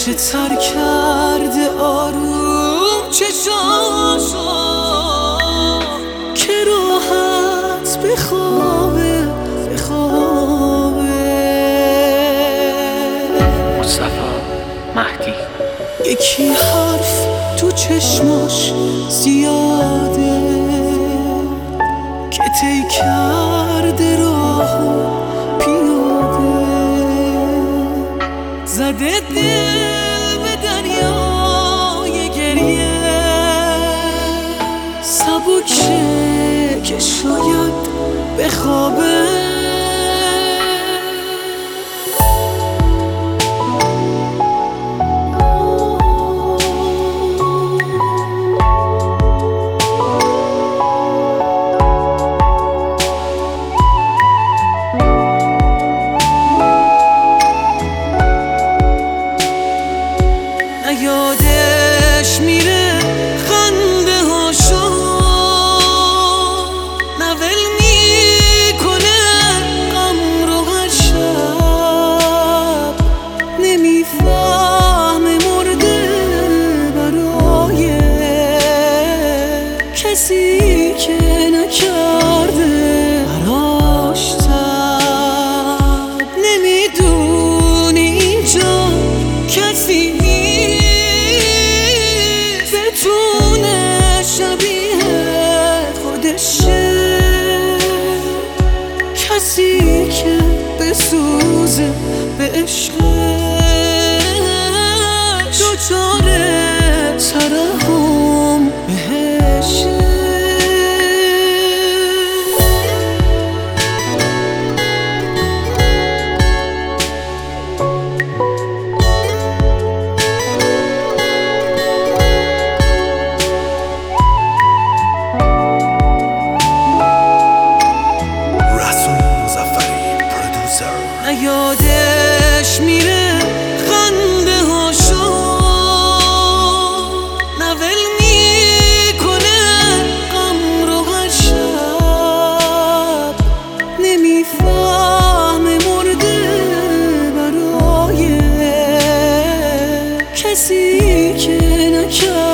که تر کرده آروم چشاشو که راحت بخوابه مصطفی مهدی. یکی حرف تو چشماش زیاده که طی کرده راهو پیاده، زده دل به دریای گریه سبکه که شاید بخوابه. یادش میره خنده هاشو، نول میکنه غم رو هر شب، نمیفهمه مرده برای کسی که نکرده براش تب، نمیدونی اینجا کسی شبیه خودشه، کسی که بسوزه به عشقش دوچاره ترحم بهشه. یادش میره خنده هاشو، نول میکنه غم رو هر شب، نمیفهمه مرده برای کسی که نکرده